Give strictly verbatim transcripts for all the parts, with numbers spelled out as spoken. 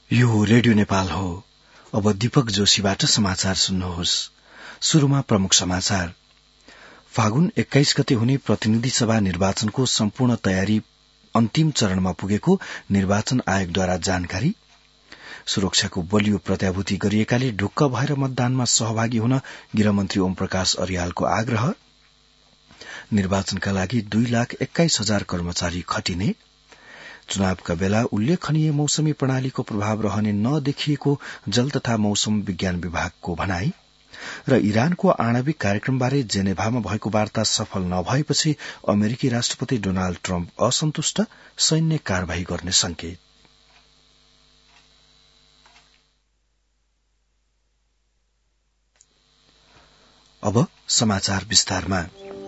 यो रेडियो नेपाल हो। अब दीपक जोशीबाट समाचार सुन्नुहोस्। शुरूमा प्रमुख समाचार। फागुन एक्काइस गते हुने प्रतिनिधि सभा निर्वाचनको सम्पूर्ण तयारी अन्तिम चरणमा पुगेको निर्वाचन आयोगद्वारा जानकारी। सुरक्षाको बलियो प्रत्याभूति गरिएकाले ढुक्क भएर मतदानमा सहभागी हुन गृहमन्त्री ओम प्रकाश अर्यालको आग्रह। निर्वाचनका लागि दुई लाख एक्काइस हजार कर्मचारी खटिने। चुनावका बेला उल्लेखनीय मौसमी प्रणालीको प्रभाव रहने नदेखिएको जल तथा मौसम विज्ञान विभागको भनाई र इरानको आणविक कार्यक्रमबारे जेनेभामा भएको वार्ता सफल नभएपछि अमेरिकी राष्ट्रपति डोनाल्ड ट्रम्प असन्तुष्ट, सैन्य कार्यवाही गर्ने संकेत। अब समाचार विस्तारमा।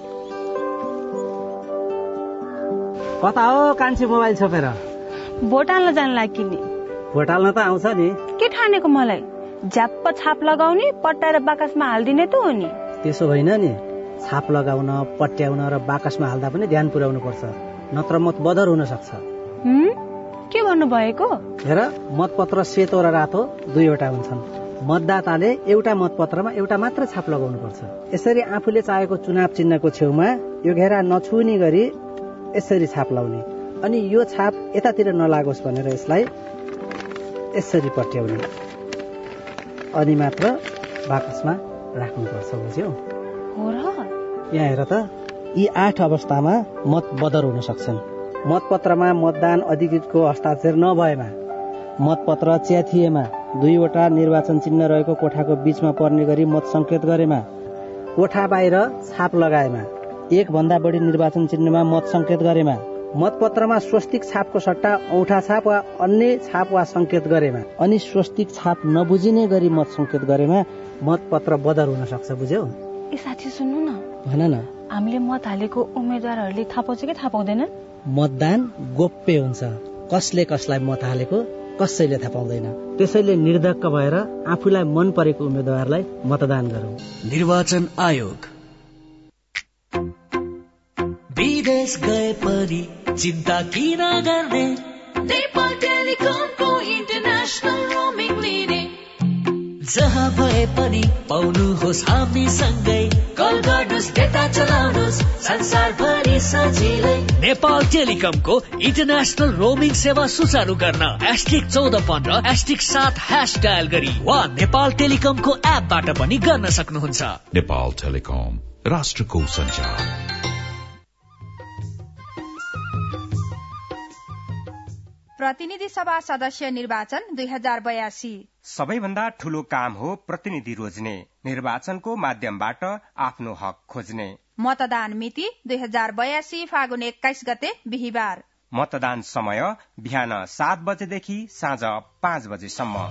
कता हो कान्छी मोबाइल छोपेर? भोट हाल्न जान लागि नि। भोट हाल्न त आउँछ नि। के ठानेको मलाई? झ्याप्प छाप लगाउने, पट्टाएर बाकसमा हाल्दिने त हो नि। त्यसो होइन नि, छाप लगाउन, पट्याउन र बाकसमा हाल्दा पनि ध्यान पुर्याउनु पर्छ, नत्र मत बदर हुन सक्छ। हम्म के भन्नु भएको? हेर, मतपत्र सेतो र रातो दुईवटा हुन्छन्। मतदाताले एउटा मतपत्रमा एउटा मात्र छाप लगाउनु पर्छ। यसरी आफूले चाहेको चुनाव चिन्हको छेउमा यो घेरा नछुने गरी यसरी छाप लाउने, अनि यो छाप यतातिर नलागोस् भनेर यसलाई यसरी पट्याउने, अनि मात्र बाकसमा राख्नुपर्छ। बुझ्यौ? हो र। यहाँ हेर त, यी आठ अवस्थामा मत बदर हुन सक्छन्। मतपत्रमा मतदान अधिकृतको हस्ताक्षर नभएमा, मतपत्र च्याथिएमा, दुईवटा निर्वाचन चिन्ह रहेको कोठाको बीचमा पर्ने गरी मत संकेत गरेमा, कोठा बाहिर छाप लगाएमा, एक भन्दा बढी निर्वाचन चिन्हमा मत संकेत गरेमा, मतपत्रमा स्वस्तिक छापको सट्टा औठा छाप वा अन्य छाप वा संकेत गरेमा, अनि स्वस्तिक छाप नबुझिने गरी मत संकेत गरेमा मतपत्र बदर हुन सक्छ। बुझ्यौ? ए साथी सुन्नु न। भन न। हामीले मत हालेको उम्मेदवारहरूले थाहा पाउँछ कि थाहा पाउँदैनन्? मतदान गोप्य हुन्छ। कसले कसलाई मत हालेको कसैले थाहा पाउँदैन। त्यसैले निर्धक्क भएर आफूलाई मन परेको उम्मेदवारलाई मतदान गरौं। निर्वाचन आयोग। विदेश गए पनि चिन्ता किन गर्ने? नेपाल टेलिकमको इन्टरनेशनल रोमिङ लिने। जहाँ भए पनि पाउनुहोस् हामी सँगै। कल गर्नुहोस्, डेटा चलाउनुहोस्, संसारभरि सजिलै। नेपाल टेलिकमको इन्टरनेशनल रोमिङ सेवा सुचारू गर्न एस्टिक चौध पन्ध्र एस्टिक सात ह्यास डायल गरी वा नेपाल टेलिकमको एपबाट पनि गर्न सक्नुहुन्छ। नेपाल टेलिकम, राष्ट्रको सञ्चार। प्रतिनिधि सभा सदस्य निर्वाचन दुई हजार बयासी। सबैभन्दा ठूलो काम हो प्रतिनिधि रोज्ने, निर्वाचनको माध्यमबाट आफ्नो हक खोज्ने। मतदान मिति दुई हजार बयासी फागुन एक्काइस गते बिहिबार। मतदान समय बिहान सात बजेदेखि साँझ पाँच बजेसम्म।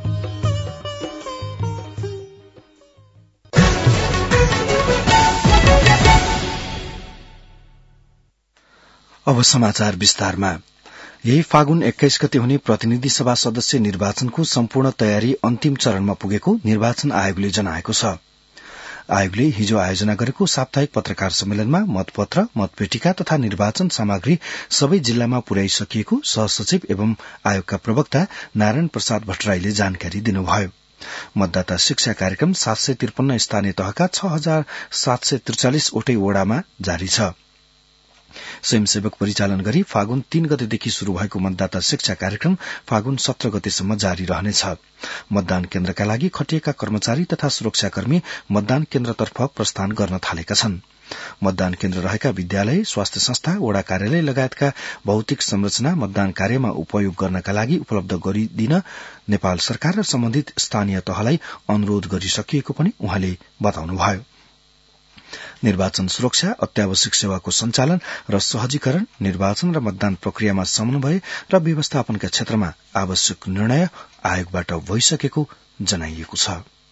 अब समाचार विस्तारमा। यही फागुन एक्काइस गते हुने प्रतिनिधि सभा सदस्य निर्वाचनको सम्पूर्ण तयारी अन्तिम चरणमा पुगेको निर्वाचन आयोगले जनाएको छ। आयोगले हिजो आयोजना गरेको साप्ताहिक पत्रकार सम्मेलनमा मतपत्र, मतपेटिका तथा निर्वाचन सामग्री सबै जिल्लामा पुर्याइसकिएको सहसचिव एवं आयोगका प्रवक्ता नारायण प्रसाद भट्टराईले जानकारी दिनुभयो। मतदाता शिक्षा कार्यक्रम सात सय त्रिपन्न स्थानीय तहका छ हजार सात सय त्रिचालिस वटै वडामा जारी छ। स्वयंसेवक परिचालन गरी फागुन तीन गतेदेखि शुरू भएको मतदाता शिक्षा कार्यक्रम फागुन सत्र गतेसम्म जारी रहनेछ। मतदान केन्द्रका लागि खटिएका कर्मचारी तथा सुरक्षाकर्मी मतदान केन्द्रतर्फ प्रस्थान गर्न थालेका छन्। मतदान केन्द्र रहेका विद्यालय, स्वास्थ्य संस्था, वडा कार्यालय लगायतका भौतिक संरचना मतदान कार्यमा उपयोग गर्नका लागि उपलब्ध गरिदिन नेपाल सरकार र सम्बन्धित स्थानीय तहलाई अनुरोध गरिसकिएको पनि उहाँले बताउनुभयो। निर्वाचन सुरक्षा, अत्यावश्यक सेवाको सञ्चालन र सहजीकरण, निर्वाचन र मतदान प्रक्रियामा समन्वय र व्यवस्थापनका क्षेत्रमा आवश्यक निर्णय आयोगबाट भइसकेको जनाइएको छ।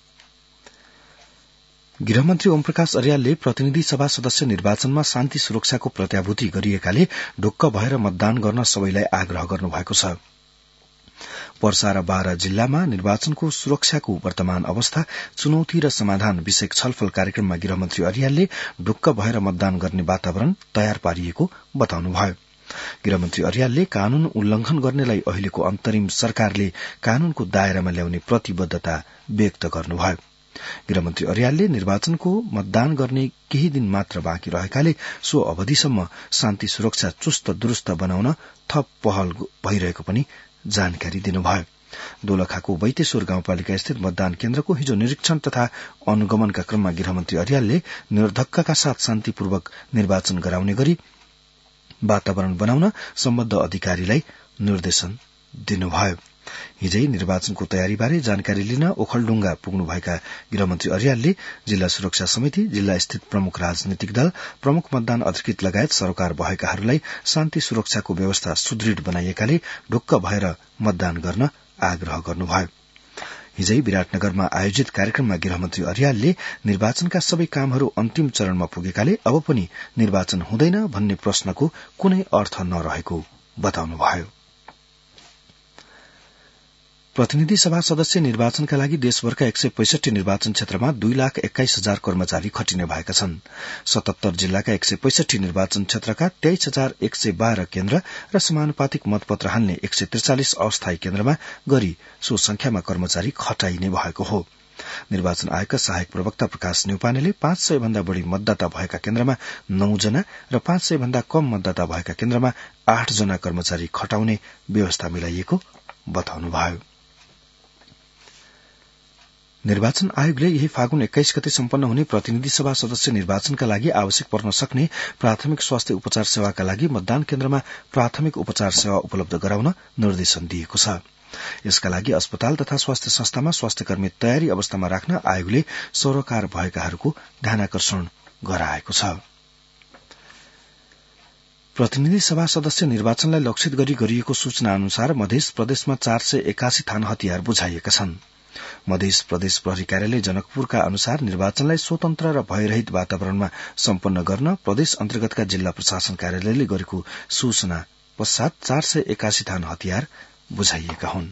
गृहमन्त्री ओम प्रकाश अर्यालले प्रतिनिधि सभा सदस्य निर्वाचनमा शान्ति सुरक्षाको प्रत्याभूति गरिएकाले ढुक्क भएर मतदान गर्न सबैलाई आग्रह गर्नुभएको छ। पर्सा र बारा जिल्लामा निर्वाचनको सुरक्षाको वर्तमान अवस्था, चुनौती र समाधान विषयक छलफल कार्यक्रममा गृहमन्त्री अर्यालले ढुक्क भएर मतदान गर्ने वातावरण तयार पारिएको बताउनुभयो। गृहमन्त्री अर्यालले कानून उल्लंघन गर्नेलाई अहिलेको अन्तरिम सरकारले कानूनको दायरामा ल्याउने प्रतिबद्धता व्यक्त गर्नुभयो। गृहमन्त्री अर्यालले निर्वाचनको मतदान गर्ने केही दिन मात्र बाँकी रहेकाले सो अवधिसम्म शान्ति सुरक्षा चुस्त दुरूस्त बनाउन थप पहल भइरहेको पनि जानकारी दिनुभयो। दोलखाको बैतेश्वर गाउँपालिका स्थित मतदान केन्द्रको हिजो निरीक्षण तथा अनुगमनका क्रममा गृहमन्त्री अर्यालले निर्धक्कका साथ शान्तिपूर्वक निर्वाचन गराउने गरी वातावरण बनाउन सम्बद्ध अधिकारीलाई निर्देशन दिनुभयो। हिजै निर्वाचनको तयारीबारे जानकारी लिन ओखलढुंगा पुग्नुभएका गृहमन्त्री अर्यालले जिल्ला सुरक्षा समिति, जिल्ला स्थित प्रमुख राजनीतिक दल, प्रमुख मतदान अधिकृत लगायत सरोकार भएकाहरूलाई शान्ति सुरक्षाको व्यवस्था सुदृढ़ बनाइएकाले ढुक्क भएर मतदान गर्न आग्रह गर्नुभयो। हिजै विराटनगरमा आयोजित कार्यक्रममा गृहमन्त्री अर्यालले निर्वाचनका सबै कामहरू अन्तिम चरणमा पुगेकाले अब पनि निर्वाचन हुँदैन भन्ने प्रश्नको कुनै अर्थ नरहेको बताउनुभयो। प्रतिनिधि सभा सदस्य निर्वाचनका लागि देशभरका एक सय पैंसठी निर्वाचन क्षेत्रमा दुई लाख एक्काइस हजार कर्मचारी खटिने भएका छन्। सतहत्तर जिल्लाका एक सय पैंसठी निर्वाचन क्षेत्रका तेइस हजार एक सय बाह्र केन्द्र र समानुपातिक मतपत्र हाल्ने एक सय त्रिचालिस अस्थायी केन्द्रमा गरी सो संख्यामा कर्मचारी खटाइने भएको हो। निर्वाचन आयोगका सहायक प्रवक्ता प्रकाश न्यौपानेले पाँच सय भन्दा बढ़ी मतदाता भएका केन्द्रमा नौ जना र पाँच सय भन्दा कम मतदाता भएका केन्द्रमा आठ जना कर्मचारी खटाउने व्यवस्था मिलाइएको बताउनुभयो। निर्वाचन आयोगले यही फागुन एक्काइस गते सम्पन्न हुने प्रतिनिधि सभा सदस्य निर्वाचनका लागि आवश्यक पर्न सक्ने प्राथमिक स्वास्थ्य उपचार सेवाका लागि मतदान केन्द्रमा प्राथमिक उपचार सेवा उपलब्ध गराउन निर्देशन दिएको छ। यसका लागि अस्पताल तथा स्वास्थ्य संस्थामा स्वास्थ्यकर्मी तयारी अवस्थामा राख्न आयोगले सरोकार भएकाहरूको ध्यानाकर्षण गराएको छ। प्रतिनिधि सभा सदस्य निर्वाचनलाई लक्षित गरी गरिएको सूचना अनुसार मध्य प्रदेशमा चार सय एकासी थान हतियार बुझाइएका छन्। मध्य प्रदेश प्रहरी कार्यालय जनकपुरका अनुसार निर्वाचनलाई स्वतन्त्र र भयरहित वातावरणमा सम्पन्न गर्न प्रदेश अन्तर्गतका जिल्ला प्रशासन कार्यालयले गरेको सूचना पश्चात चार सय एकासी थान हतियार बुझाइएका हुन्।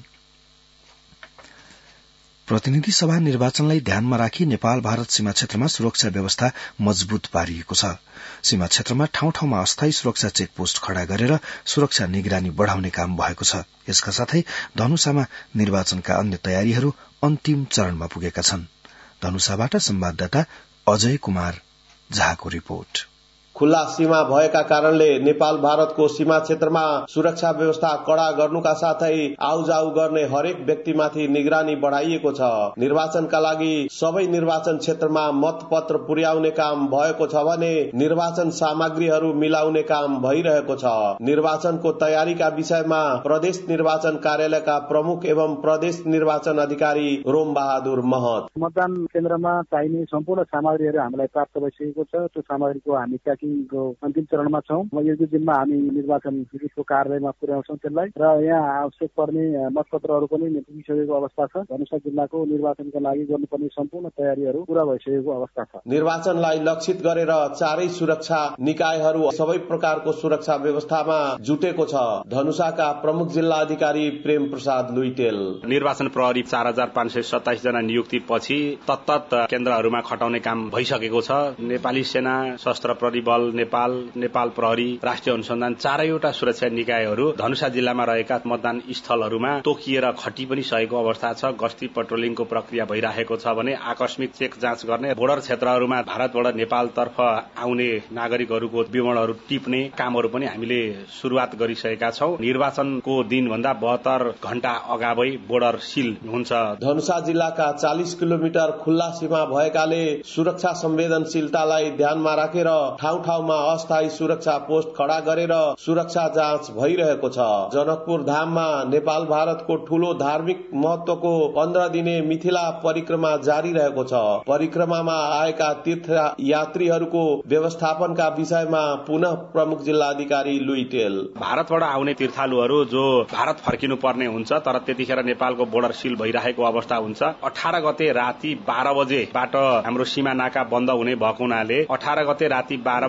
प्रतिनिधि सभा निर्वाचनलाई ध्यानमा राखी नेपाल भारत सीमा क्षेत्रमा सुरक्षा व्यवस्था मजबूत पारिएको छ। सीमा क्षेत्रमा ठाउँ ठाउँमा अस्थायी सुरक्षा चेकपोस्ट खड़ा गरेर सुरक्षा निगरानी बढ़ाउने काम भएको छ। यसका साथै धनुषामा निर्वाचनका अन्य तयारीहरू अन्तिम चरणमा पुगेका छन्। धनुषाबाट संवाददाता अजय कुमार झाको रिपोर्ट। खुल्ला सीमा भएका कारणले नेपाल भारतको सीमा क्षेत्रमा सुरक्षा व्यवस्था कड़ा गर्नुका साथै आउजाउ गर्ने हरेक व्यक्तिमाथि निगरानी बढ़ाइएको छ। निर्वाचनका लागि सबै निर्वाचन क्षेत्रमा मतपत्र पुर्याउने काम भएको छ भने निर्वाचन सामग्रीहरू मिलाउने काम भइरहेको छ। निर्वाचनको तयारीका विषयमा प्रदेश निर्वाचन कार्यालयका प्रमुख एवं प्रदेश निर्वाचन अधिकारी रोम बहादुर महत। मतदान केन्द्रमा चाहिने सम्पूर्ण सामग्रीहरू हामीलाई प्राप्त भइसकेको छ। त्यो सामग्रीको हामी अन्तिम चरणमा छौं। यो दिनमा हामी निर्वाचन विधिको कार्यालयमा पुर्याउँछौं त्यसलाई र यहाँ आवश्यक पर्ने मतपत्रहरू पनि पुगिसकेको अवस्था छ। धनुषा जिल्लाको निर्वाचनका लागि गर्नुपर्ने सम्पूर्ण तयारीहरू पूरा भइसकेको अवस्था छ। निर्वाचनलाई लक्षित गरेर चारै सुरक्षा निकायहरू सबै प्रकारको सुरक्षा व्यवस्थामा जुटेको छ। धनुषाका प्रमुख जिल्ला अधिकारी प्रेम प्रसाद लुइटेल। निर्वाचन प्रहरी चार हजार पाँच सय सत्ताइस जना नियुक्ति पछि तत्त केन्द्रहरूमा खटाउने काम भइसकेको छ। नेपाली सेना, सशस्त्र प्रहरी बल नेपाल, नेपाल प्रहरी, राष्ट्रिय अनुसन्धान चारैवटा सुरक्षा निकायहरू धनुषा जिल्लामा रहेका मतदान स्थलहरूमा तोकिएर खटी पनि सकेको अवस्था छ। गस्ती पेट्रोलिङको प्रक्रिया भइरहेको छ भने आकस्मिक चेक जाँच गर्ने, बोर्डर क्षेत्रहरूमा भारतबाट नेपालतर्फ आउने नागरिकहरूको विवरणहरू टिप्ने कामहरू पनि हामीले शुरूआत गरिसकेका छौं। निर्वाचनको दिनभन्दा बहत्तर घण्टा अगावै बोर्डर सिल हुन्छ। धनुषा जिल्लाका चालीस किलोमिटर खुल्ला सीमा भएकाले सुरक्षा संवेदनशीलतालाई ध्यानमा राखेर ठाउँ ठाउँमा अस्थायी सुरक्षा पोस्ट खड़ा गरेर सुरक्षा जाँच भइरहेको छ। जनकपुर धाममा नेपाल भारतको ठूलो धार्मिक महत्वको पन्ध्र दिने मिथिला परिक्रमा जारी रहेको छ। परिक्रमामा आएका तीर्थ यात्रीहरूको व्यवस्थापनका विषयमा पुनः प्रमुख जिल्ला अधिकारी लुइटेल। भारतबाट आउने तीर्थालुहरू जो भारत फर्किनु पर्ने हुन्छ तर त्यतिखेर नेपालको बोर्डर सिल भइरहेको अवस्था हुन्छ। अठार गते राति बाह्र बजेबाट हाम्रो सीमा नाका बन्द हुने भएको हुनाले अठार गते राति बाह्र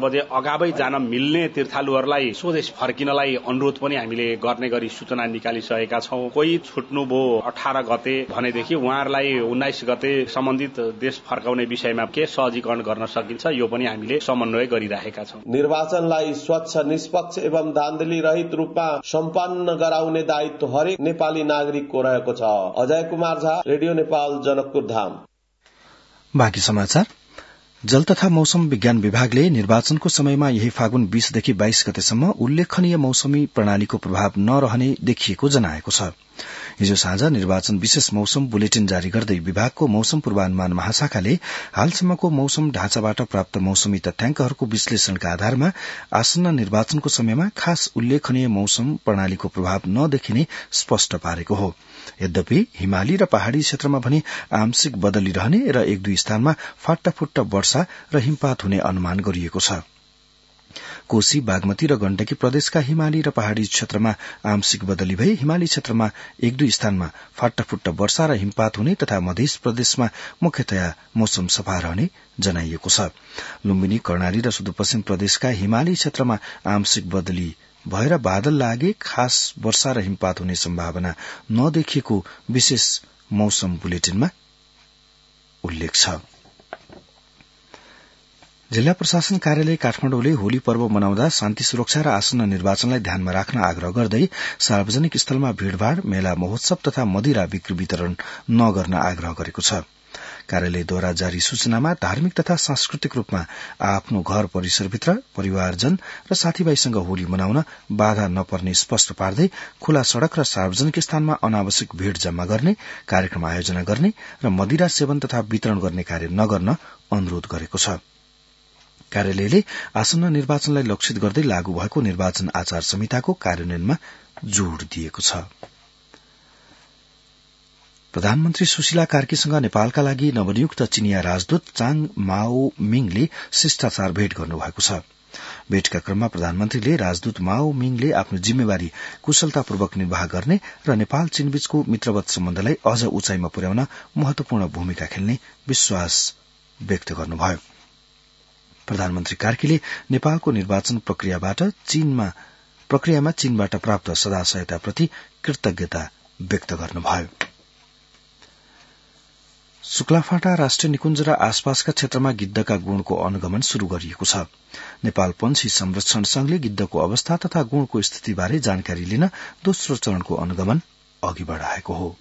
बजे अगावै जान मिल्ने तीर्थालुहरूलाई स्वदेश फर्किनलाई अनुरोध पनि हामीले गर्ने गरी सूचना निकालिसकेका छौं। कोही छुट्नुभयो अठार गते भनेदेखि उहाँहरूलाई उन्नाइस गते सम्बन्धित देश फर्काउने विषयमा के सहजीकरण गर्न सकिन्छ यो पनि हामीले समन्वय गरिरहेका छौं। निर्वाचनलाई स्वच्छ, निष्पक्ष एवं धान्धली रहित रूपमा सम्पन्न गराउने दायित्व हरेक नेपाली नागरिकको रहेको छ। अजय कुमार झा, रेडियो नेपाल, जनकपुर धाम। बाँकी समाचार। जल तथा मौसम विज्ञान विभागले निर्वाचनको समयमा यही फागुन बीसदेखि बाइस गतेसम्म उल्लेखनीय मौसमी प्रणालीको प्रभाव नरहने देखिएको जनाएको छ। हिजो साँझ निर्वाचन विशेष मौसम बुलेटिन जारी गर्दै विभागको मौसम पूर्वानुमान महाशाखाले हालसम्मको मौसम ढाँचाबाट प्राप्त मौसमी तथ्याङ्कहरूको विश्लेषणका आधारमा आसन्न निर्वाचनको समयमा खास उल्लेखनीय मौसम प्रणालीको प्रभाव नदेखिने स्पष्ट पारेको हो। यद्यपि हिमाली र पहाड़ी क्षेत्रमा भने आंशिक बदली रहने र एक दुई स्थानमा फाटाफुट्टा वर्षा र हिमपात हुने अनुमान गरिएको छ। कोशी, बागमती र गण्डकी प्रदेशका हिमाली र पहाड़ी क्षेत्रमा आंशिक बदली भई हिमाली क्षेत्रमा एक दुई स्थानमा फाटाफुट्टा वर्षा र हिमपात हुने तथा मध्य प्रदेशमा मुख्यतया मौसम सफा रहने जनाइएको छ। लुम्बिनी, कर्णाली र सुदूरपश्चिम प्रदेशका हिमाली क्षेत्रमा आंशिक बदली भएर बादल लागे खास वर्षा र हिमपात हुने सम्भावना नदेखिएको विशेष मौसम बुलेटिनमा उल्लेख छ। जिल्ला प्रशासन कार्यालय काठमाडौँले होली पर्व मनाउँदा शान्ति सुरक्षा र आसन्न निर्वाचनलाई ध्यानमा राख्न आग्रह गर्दै सार्वजनिक स्थलमा भीड़भाड़, मेला, महोत्सव तथा मदिरा बिक्री वितरण नगर्न आग्रह गरेको छ। कार्यालयद्वारा जारी सूचनामा धार्मिक तथा सांस्कृतिक रूपमा आफ्नो घर परिसरभित्र परिवारजन र साथीभाइसँग होली मनाउन बाधा नपर्ने स्पष्ट पार्दै खुला सड़क र सार्वजनिक स्थानमा अनावश्यक भीड़ जम्मा गर्ने, कार्यक्रम आयोजना गर्ने र मदिरा सेवन तथा वितरण गर्ने कार्य नगर्न अनुरोध गरेको छ। कार्यालयले आसन्न निर्वाचनलाई लक्षित गर्दै लागू भएको निर्वाचन आचार संहिताको कार्यान्वयनमा जोड़ दिएको छ। प्रधानमन्त्री सुशीला कार्कीसँग नेपालका लागि नवनियुक्त चिनिया राजदूत चाङ माओ मिङले शिष्टाचार भेट गर्नुभएको छ। भेटका क्रममा प्रधानमन्त्रीले राजदूत माओ मिङले आफ्नो जिम्मेवारी कुशलतापूर्वक निर्वाह गर्ने र नेपाल चीनबीचको मित्रवत सम्बन्धलाई अझ उचाइमा पुर्याउन महत्वपूर्ण भूमिका खेल्ने विश्वास व्यक्त गर्नुभयो। प्रधानमन्त्री कार्कीले नेपालको निर्वाचन प्रक्रियाबाट चीनमा प्रक्रियामा चीनबाट प्राप्त सदा सहायताप्रति कृतज्ञता व्यक्त गर्नुभयो। शुक्लाफाटा राष्ट्रिय निकुञ्ज र आसपासका क्षेत्रमा गिद्धका गुणको अनुगमन शुरू गरिएको छ। नेपाल पंक्षी संरक्षण संघले गिद्धको अवस्था तथा गुणको स्थितिबारे जानकारी लिन दोस्रो चरणको अनुगमन अघि बढ़ाएको हो।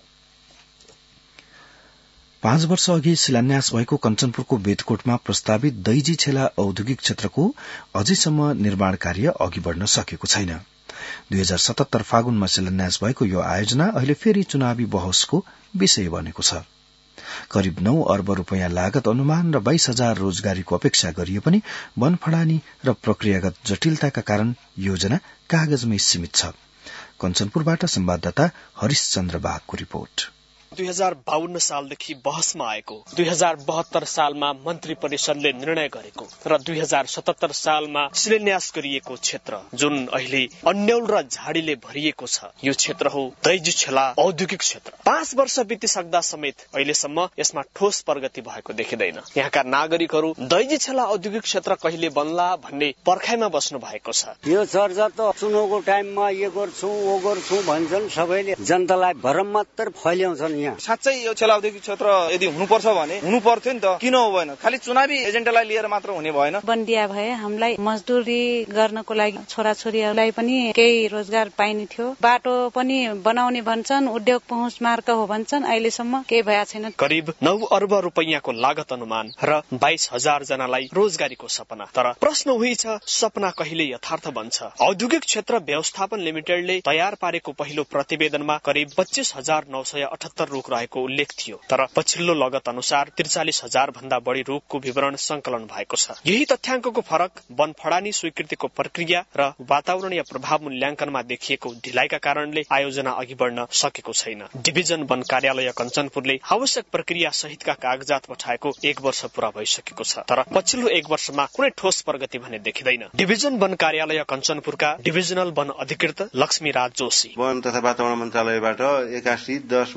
पाँच वर्ष अघि शिलान्यास भएको कञ्चनपुरको बेतकोटमा प्रस्तावित दैजी छेला औद्योगिक क्षेत्रको अझैसम्म निर्माण कार्य अघि बढ़न सकेको छैन। दुई हजार सतहत्तर फागुनमा शिलान्यास भएको यो आयोजना अहिले फेरि चुनावी बहसको विषय बनेको छ। करिब नौ अर्ब रूपियाँ लागत अनुमान र बाइस हजार रोजगारीको अपेक्षा गरिए पनि वनफडानी र प्रक्रियागत जटिलताका कारण योजना कागजमै सीमित छ। कञ्चनपुरबाट संवाददाता हरिश चन्द्र बागको रिपोर्ट। दुई हजार बाहन्न सालदेखि बहसमा आएको, दुई हजार बहत्तर सालमा मन्त्री परिषदले निर्णय गरेको र दुई हजार सतहत्तर सालमा शिलान्यास गरिएको क्षेत्र जुन अहिले अन्यल र झाडीले भरिएको छ, यो क्षेत्र हो दैजी छेला औद्योगिक क्षेत्र। पाँच वर्ष बितिसक्दा समेत अहिलेसम्म यसमा ठोस प्रगति भएको देखिँदैन। यहाँका नागरिकहरू दैजी छेला औद्योगिक क्षेत्र कहिले बन्ला भन्ने पर्खाइमा बस्नु भएको छ। यो चर्चा त चुनावको टाइममा यो गर्छौं वो गर्छौं भन्छन्, सबैले जनतालाई भरम मात्र फैल्याउँछन्। साँच्चै यो छेला औद्योगिक क्षेत्र यदि हुनुपर्छ भने हुनु पर्थ्यो नि त, किन हुँदैन? खालि चुनावी एजेन्डालाई लिएर मात्र हुने भएन। बन्दिया भए हामीलाई मजदुरी गर्नको लागि छोराछोरीहरूलाई पनि केही रोजगार पाइने थियो। बाटो पनि बनाउने भन्छन्, उद्योग पहुँच मार्ग हो भन्छन्, अहिलेसम्म केही भएको छैन। करिब नौ अर्ब रुपैयाँको लागत अनुमान र बाइस हजार जनालाई रोजगारीको सपना। तर प्रश्न उही छ, सपना कहिले यथार्थ बन्छ? औद्योगिक क्षेत्र व्यवस्थापन लिमिटेडले तयार पारेको पहिलो प्रतिवेदनमा करिब पच्चीस हजार नौ सय अठहत्तर रूख रहेको उल्लेख थियो, तर पछिल्लो लगत अनुसार त्रिचालिस हजार भन्दा बढ़ी रूखको विवरण संकलन भएको छ। यही तथ्याङ्कको फरक वनफडानी स्वीकृतिको प्रक्रिया र वातावरणीय प्रभाव मूल्याङ्कनमा देखिएको ढिलाइका कारणले आयोजना अघि बढ़न सकेको छैन। डिभिजन वन कार्यालय कञ्चनपुरले आवश्यक प्रक्रिया सहितका कागजात पठाएको एक वर्ष पूरा भइसकेको छ, तर पछिल्लो एक वर्षमा कुनै ठोस प्रगति भने देखिँदैन। डिभिजन वन कार्यालय कञ्चनपुरका डिभिजनल वन अधिकृत लक्ष्मी राज जोशी वन तथा वातावरण मन्त्रालयबाट एकासी दस महिना छ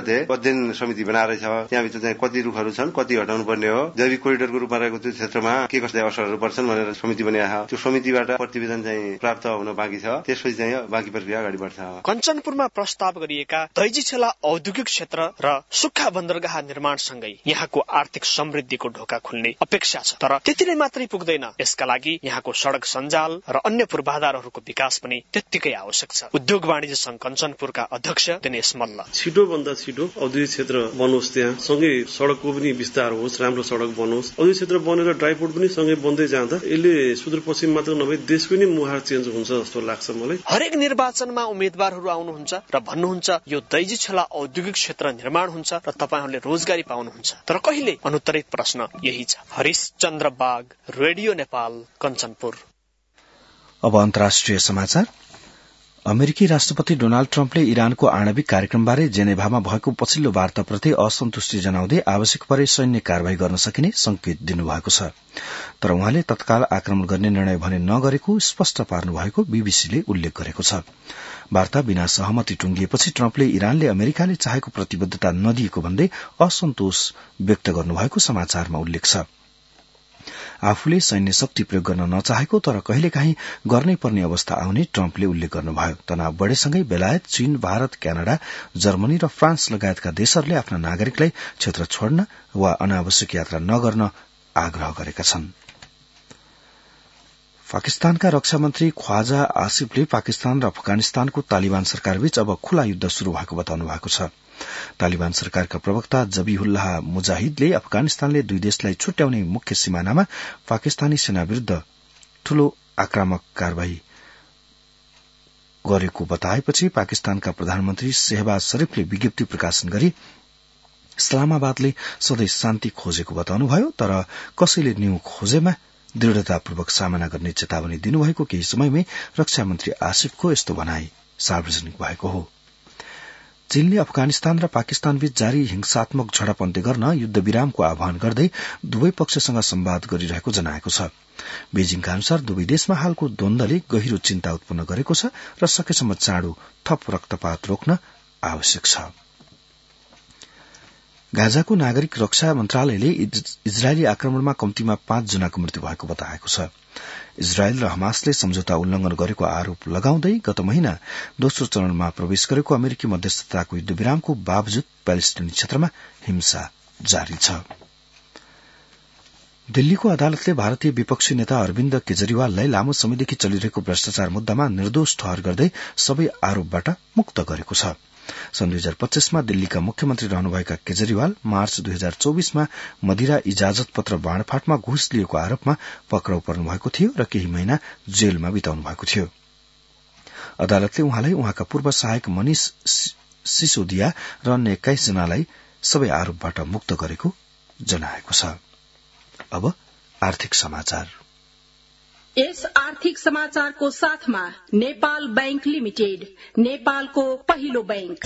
मध्ये अध्ययन समिति बनाएर छ। त्यहाँभित्र चाहिँ कति रुखहरू छन्, कति हटाउनु पर्ने हो, जैविक कोरिडोरको रूपमा रहेको त्यो क्षेत्रमा के कस्ता असरहरू पर्छन् भनेर समिति बनाएको छ। त्यो समितिबाट प्रतिवेदन चाहिँ प्राप्त हुन बाँकी छ। त्यसपछि चाहिँ बाँकी प्रक्रिया अगाडि बढ्छ। कञ्चनपुरमा प्रस्ताव गरिएका दैजीछेला औद्योगिक क्षेत्र र सुक्खा बन्दरगाह निर्माणसँगै यहाँको आर्थिक समृद्धिको ढोका खुल्ने अपेक्षा छ। तर त्यतिले मात्रै पुग्दैन। यसका लागि यहाँको सड़क सञ्जाल र अन्य पूर्वाधारहरूको विकास पनि त्यत्तिकै आवश्यक छ। उद्योग वाणिज्य संघ कञ्चनपुरका अध्यक्ष दिनेश मल्ल, छिटो भन्दा छिटो औद्योगिक क्षेत्र बनोस्, त्यहाँ सँगै सड़कको पनि विस्तार होस्, राम्रो सड़क बनोस्। औद्योगिक क्षेत्र बनेर ड्राइपोर्ट पनि सँगै बन्दै जाँदा यसले सुदूरपश्चिम मात्र नभए देशको नै मुहार चेन्ज हुन्छ जस्तो लाग्छ मलाई। हरेक निर्वाचनमा उम्मेद्वारहरू आउनुहुन्छ र भन्नुहुन्छ यो दैजीछेला औद्योगिक क्षेत्र निर्माण हुन्छ र तपाईहरूले रोजगारी पाउनुहुन्छ। तर कहिले? अनुत्तरित प्रश्न यही छ। हरिश चन्द्र बाग, रेडियो नेपाल, कञ्चनपुर। अब अन्तर्राष्ट्रिय समाचार। अमेरिकी राष्ट्रपति डोनाल्ड ट्रम्पले इरानको आणविक कार्यक्रमबारे जेनेभामा भएको पछिल्लो वार्ताप्रति असन्तुष्टि जनाउँदै आवश्यक परे सैन्य कार्यवाही गर्न सकिने संकेत दिनुभएको छ। तर उहाँले तत्काल आक्रमण गर्ने निर्णय भने नगरेको स्पष्ट पार्नु भएको बीबीसीले उल्लेख गरेको छ। वार्ता बिना सहमति टुंगिएपछि ट्रम्पले इरानले अमेरिकाले चाहेको प्रतिबद्धता नदिएको भन्दै असन्तोष व्यक्त गर्नुभएको समाचारमा उल्लेख छ। आफूले सैन्य शक्ति प्रयोग गर्न नचाहेको तर कहिलेकाहीँ गर्नै पर्ने अवस्था आउने ट्रम्पले उल्लेख गर्नुभयो। तनाव बढ़ेसँगै बेलायत, चीन, भारत, क्यानाडा, जर्मनी र फ्रान्स लगायतका देशहरूले आफ्ना नागरिकलाई क्षेत्र छोड्न वा अनावश्यक यात्रा नगर्न आग्रह गरेका छन्। पाकिस्तानका रक्षा मन्त्री ख्वाजा आसिफले पाकिस्तान र अफगानिस्तानको तालिबान सरकारबीच अब खुला युद्ध शुरू भएको बताउनु भएको छ। तालिबान सरकारका प्रवक्ता जबीहुल्लाह मुजाहिदले अफगानिस्तानले दुई देशलाई छुट्याउने मुख्य सिमानामा पाकिस्तानी सेना विरूद्ध ठूलो आक्रामक कार्यवाही गरेको बताएपछि पाकिस्तानका प्रधानमन्त्री शेहबाज शरीफले विज्ञप्ति प्रकाशन गरी इस्लामाबादले सधैँ शान्ति खोजेको बताउनुभयो। तर कसैले न्यू खोजेमा दृढ़तापूर्वक सामना गर्ने चेतावनी दिनुभएको केही समयमै रक्षा मन्त्री आसिफको यस्तो भनाई सार्वजनिक भएको हो। चीनले अफगानिस्तान र पाकिस्तानबीच जारी हिंसात्मक झडप अन्त्य गर्न युद्धविरामको आह्वान गर्दै दुवै पक्षसँग संवाद गरिरहेको जनाएको छ। बेजिङका अनुसार दुवै देशमा हालको द्वन्द्वले गहिरो चिन्ता उत्पन्न गरेको छ र सकेसम्म चाँडो थप रक्तपात रोक्न आवश्यक छ। गाजाको नागरिक रक्षा मन्त्रालयले इजरायली आक्रमणमा कम्तीमा पाँच जनाको मृत्यु भएको बताएको छ। इजरायल र हमासले सम्झौता उल्लंघन गरेको आरोप लगाउँदै गत महिना दोस्रो चरणमा प्रवेश गरेको अमेरिकी मध्यस्थताको युद्धविरामको बावजुद प्यालेस्टाइनी क्षेत्रमा हिंसा जारी छ। दिल्लीको अदालतले भारतीय विपक्षी नेता अरविन्द केजरीवाललाई लामो समयदेखि चलिरहेको भ्रष्टाचार मुद्दामा निर्दोष ठहर गर्दै सबै आरोपबाट मुक्त गरेको छ। सन् दुई हजार पच्चीसमा दिल्लीका मुख्यमन्त्री रहनुभएका केजरीवाल मार्च दुई हजार चौबीसमा मदिरा इजाजत पत्र बाँडफाँटमा घुस लिएको आरोपमा पक्राउ पर्नु भएको थियो र केही महिना जेलमा बिताउनु भएको थियो। अदालतले उहाँलाई उहाँका पूर्व सहायक मनिष सिसोदिया र अन्य एक्काइस जनालाई सबै आरोपबाट मुक्त गरेको जनाएको छ। अब आर्थिक समाचार। यस आर्थिक समाचारको साथमा नेपाल बैंक लिमिटेड, नेपालको पहिलो बैंक।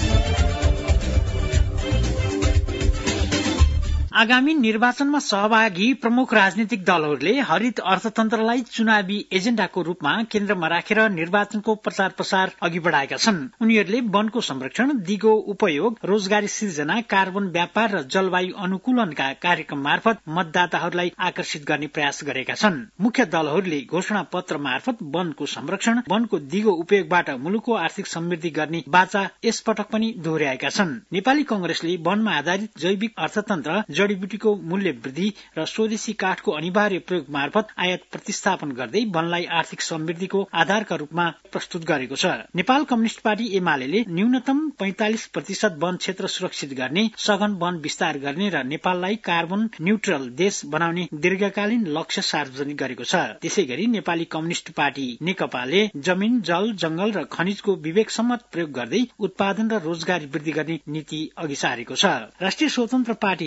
आगामी निर्वाचनमा सहभागी प्रमुख राजनीतिक दलहरूले हरित अर्थतन्त्रलाई चुनावी एजेण्डाको रूपमा केन्द्रमा राखेर निर्वाचनको प्रचार प्रसार अघि बढ़ाएका छन्। उनीहरूले वनको संरक्षण, दिगो उपयोग, रोजगारी सिर्जना, कार्बन व्यापार र जलवायु अनुकूलनका कार्यक्रम मार्फत मतदाताहरूलाई आकर्षित गर्ने प्रयास गरेका छन्। मुख्य दलहरूले घोषणा पत्र मार्फत वनको संरक्षण, वनको दिगो उपयोगबाट मुलुकको आर्थिक समृद्धि गर्ने बाचा यसपटक पनि दोहोर्याएका छन्। नेपाली कंग्रेसले वनमा आधारित जैविक अर्थतन्त्र, जडीबुटीको मूल्य वृद्धि र स्वदेशी काठको अनिवार्य प्रयोग मार्फत आयात प्रतिस्थापन गर्दै वनलाई आर्थिक समृद्धिको आधारका रूपमा प्रस्तुत गरेको छ। नेपाल कम्युनिष्ट पार्टी एमाले न्यूनतम पैंतालिस प्रतिशत वन क्षेत्र सुरक्षित गर्ने, सघन वन विस्तार गर्ने र नेपाललाई कार्बन न्यूट्रल देश बनाउने दीर्घकालीन लक्ष्य सार्वजनिक गरेको छ। त्यसै गरी नेपाली कम्युनिष्ट पार्टी नेकपाले जमिन, जल, जंगल र खनिजको विवेकसम्मत प्रयोग गर्दै उत्पादन र रोजगारी वृद्धि गर्ने नीति अघि सारेको छ। राष्ट्रिय स्वतन्त्र पार्टीले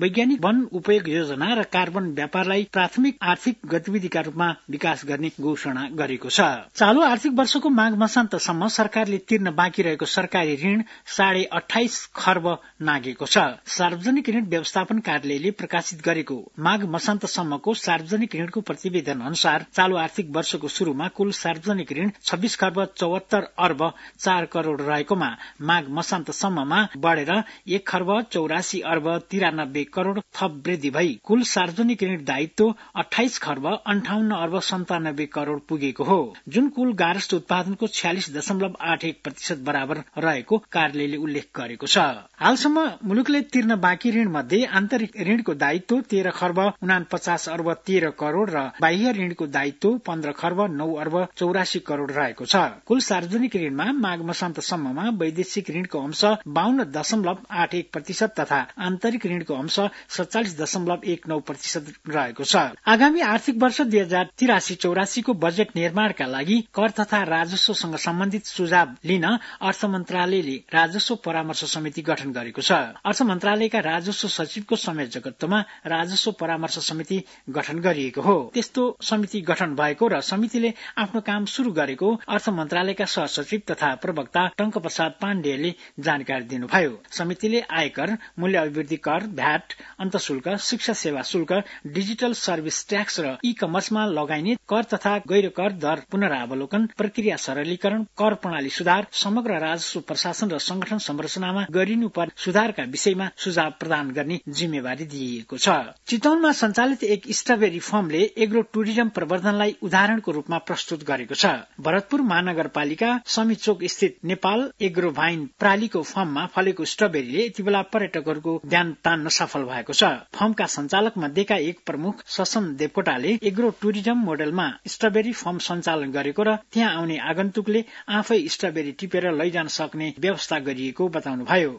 वैज्ञानिक वन उपयोग योजना र कार्बन व्यापारलाई प्राथमिक आर्थिक गतिविधिका रूपमा विकास गर्ने घोषणा गरेको छ। चालू आर्थिक वर्षको माघ मसान्तसम्म सरकारले तिर्न बाँकी रहेको सरकारी ऋण साढे अठाइस खर्ब नागेको छ। सार्वजनिक ऋण व्यवस्थापन कार्यालयले प्रकाशित गरेको माघ मसान्तसम्मको सार्वजनिक ऋणको प्रतिवेदन अनुसार चालू आर्थिक वर्षको शुरूमा कुल सार्वजनिक ऋण छब्बीस खर्ब चौहत्तर अर्ब चार करोड़ रहेकोमा माघ मसान्तसम्ममा बढ़ेर एक खर्ब चौरासी अर्ब तिरानब्बे करोड़ थप वृद्धि भई कुल सार्वजनिक ऋण दायित्व अठाइस खर्ब अन्ठाउन्न अर्ब सन्तानब्बे करोड़ पुगेको हो, जुन कुल गारस्थ उत्पादनको छ्यालिस दशमलव आठ एक प्रतिशत बराबर रहेको कार्यालयले उल्लेख गरेको छ। हालसम्म मुलुकले तिर्न बाँकी ऋण मध्ये आन्तरिक ऋणको दायित्व तेह्र खर्ब उनापचास अर्ब तेह्र करोड़ र बाह्य ऋणको दायित्व पन्ध्र खर्ब नौ अर्ब चौरासी करोड़ रहेको छ। कुल सार्वजनिक ऋणमा माघ मसान्तसम्ममा वैदेशिक ऋणको अंश बाहन्न दशमलव आठ एक प्रतिशत तथा आन्तरिक ऋणको अंश सत्तालिस दशमलव एक नौ प्रतिशत रहेको छ। आगामी आर्थिक वर्ष दुई हजार तिरासी चौरासीको बजेट निर्माणका लागि कर तथा राजस्वसँग सम्बन्धित सुझाव लिन अर्थ मन्त्रालयले राजस्व परामर्श समिति गठन गरेको छ। अर्थ मन्त्रालयका राजस्व सचिवको संयोजकत्वमा राजस्व परामर्श समिति गठन गरिएको हो। त्यस्तो समिति गठन भएको र समितिले आफ्नो काम शुरू गरेको अर्थ मन्त्रालयका सहसचिव तथा प्रवक्ता टंक प्रसाद पाण्डेले जानकारी दिनुभयो। समितिले आयकर, मूल्य अभिवृद्धि कर, भ्याट, अन्तशुल्क, शिक्षा सेवा शुल्क, डिजिटल सर्भिस ट्याक्स र ई कमर्समा लगाइने कर तथा गैर कर दर पुनरावलोकन, प्रक्रिया सरलीकरण, कर प्रणाली सुधार, समग्र राजस्व प्रशासन र संगठन संरचनामा गरिनुपर्ने सुधारका विषयमा सुझाव प्रदान गर्ने जिम्मेवारी दिइएको छ। चितवनमा सञ्चालित एक स्ट्रबेरी फर्मले एग्रो टुरिज्म प्रवर्धनलाई उदाहरणको रूपमा प्रस्तुत गरेको छ। भरतपुर महानगरपालिका समीचोक स्थित नेपाल एग्रो भाइन प्रालीको फर्ममा फलेको स्ट्रबेरीले यति बेला पर्यटकहरूको ध्यान तान्न सफल भएको छ। फर्मका सञ्चालक मध्येका एक प्रमुख ससन देवकोटाले एग्रो टुरिज्म मोडेलमा स्ट्रबेरी फर्म सञ्चालन गरेको र त्यहाँ आउने आगन्तुकले आफै स्ट्रबेरी टिपेर लैजान सक्ने व्यवस्था गरिएको बताउनुभयो।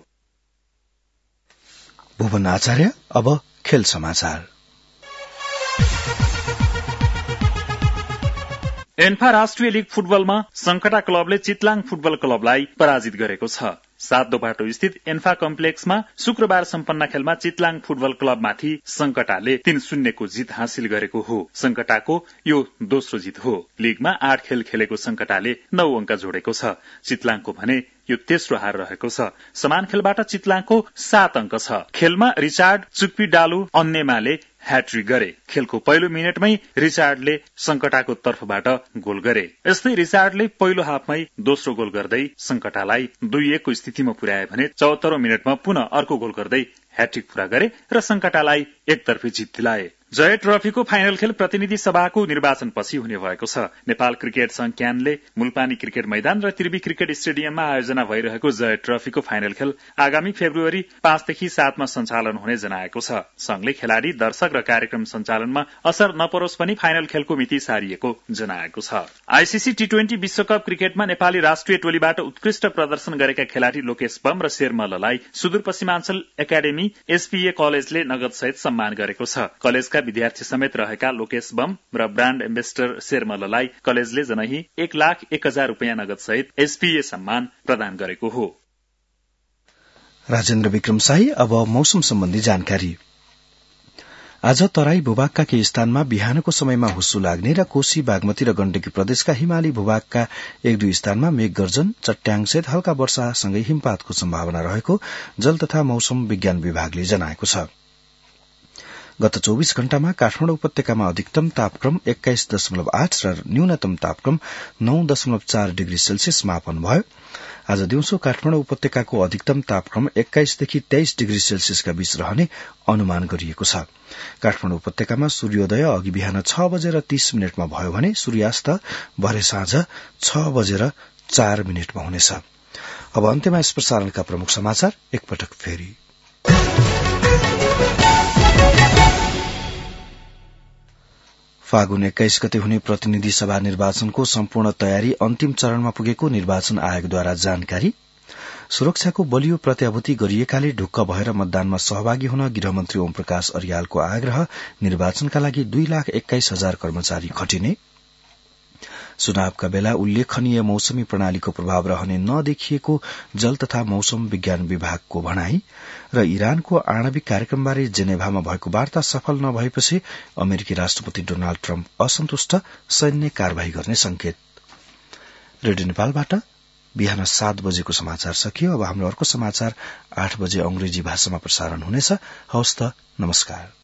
भुवन आचार्य। अब खेल समाचार। एन्फा राष्ट्रिय लीग फुटबलमा संकटा क्लबले चितलाङ फुटबल क्लबलाई पराजित गरेको छ। सात बाटो स्थित एन्फा कम्प्लेक्समा शुक्रबार सम्पन्न खेलमा चितलाङ फुटबल क्लबमाथि संकटाले तीन शून्यको जित हासिल गरेको हो। संकटाको यो दोस्रो जित हो। लीगमा आठ खेल खेलेको संकटाले नौ अंक जोडेको छ। चितलाङको भने यो तेस्रो हार रहेको छ। समान खेलबाट चितलाङको सात अंक छ। खेलमा रिचार्ड चुक्पी डालु अन्नेमाले ह्याट्रिक गरे। खेलको पहिलो मिनटमै रिचार्डले संकटाको तर्फबाट गोल गरे। यस्तै रिचार्डले पहिलो हाफमै दोस्रो गोल गर्दै संकटालाई दुई एकको स्थितिमा पुर्याए भने चौहत्तरौं मिनटमा पुनः अर्को गोल गर्दै ह्याट्रिक पूरा गरे र संकटालाई एकतर्फी जित दिलाए। जय ट्रफीको फाइनल खेल प्रतिनिधि सभाको निर्वाचनपछि हुने भएको छ। नेपाल क्रिकेट संघ क्यानले मुलपानी क्रिकेट मैदान र त्रिवी क्रिकेट स्टेडियममा आयोजना भइरहेको जय ट्रफीको फाइनल खेल आगामी फेब्रुअरी पाँचदेखि सातमा सञ्चालन हुने जनाएको छ। संघले खेलाड़ी, दर्शक र कार्यक्रम सञ्चालनमा असर नपरोस् पनि फाइनल खेलको मिति सारिएको जनाएको छ। आईसीसी टी ट्वेन्टी विश्वकप क्रिकेटमा नेपाली राष्ट्रिय टोलीबाट उत्कृष्ट प्रदर्शन गरेका खेलाड़ी लोकेश बम र शेर मल्ललाई सुदूरपश्चिमाञ्चल एकाडेमी एसपीए कलेजले नगद सहित सम्मान गरेको छ। कलेजका विद्यार्थी समेत रहेका लोकेश बम र ब्रान्ड एम्बेसडर शेर मल्ललाई कलेजले जनही एक लाख एक हजार रूपियाँ नगद सहित एसपीए सम्मान प्रदान गरेको हो। राजेन्द्र विक्रम शाही। अब मौसम सम्बन्धी जानकारी। आज तराई भूभागका केही स्थानमा बिहानको समयमा हुस्सु लाग्ने र कोशी, बागमती र गण्डकी प्रदेशका हिमाली भूभागका एक दुई स्थानमा मेघ गर्जन, चट्याङसहित हल्का वर्षासँगै हिमपातको सम्भावना रहेको जल तथा मौसम विज्ञान विभागले जनाएको छ। गत चौबीस घण्टामा काठमाडौँ उपत्यकामा अधिकतम तापक्रम एक्काइस दशमलव आठ र न्यूनतम तापक्रम नौ दशमलव चार डिग्री सेल्सियस मापन भयो। आज दिउँसो काठमाडौँ उपत्यकाको अधिकतम तापक्रम एक्काइसदेखि तेइस डिग्री सेल्सियसका बीच रहने अनुमान गरिएको छ। काठमाडौँ उपत्यकामा सूर्योदय अघि बिहान छ बजेर तीस मिनटमा भयो भने सूर्यास्त भरे साँझ छ बजेर चार मिनटमा हुनेछ। अब अन्त्यमा यस प्रसारणका प्रमुख समाचार एकपटक फेरि। फागुन एक्काइस गते हुने प्रतिनिधि सभा निर्वाचनको सम्पूर्ण तयारी अन्तिम चरणमा पुगेको निर्वाचन आयोगद्वारा जानकारी। सुरक्षाको बलियो प्रत्याभूति गरिएकाले ढुक्क भएर मतदानमा सहभागी हुन गृहमन्त्री ओम प्रकाश अर्यालको आग्रह। निर्वाचनका लागि दुई लाख एक्काइस हजार कर्मचारी खटिने। चुनावका बेला उल्लेखनीय मौसमी प्रणालीको प्रभाव रहने नदेखिएको जल तथा मौसम विज्ञान विभागको भनाई र इरानको आणविक कार्यक्रमबारे जेनेभामा भएको वार्ता सफल नभएपछि अमेरिकी राष्ट्रपति डोनाल्ड ट्रम्प असन्तुष्ट, सैन्य कार्यवाही गर्ने संकेत। रेडियो नेपालबाट बिहान सात बजेको समाचार सकियो। अब हाम्रो अर्को समाचार आठ बजे अंग्रेजी भाषामा प्रसारण हुनेछ। हवस् त, नमस्कार।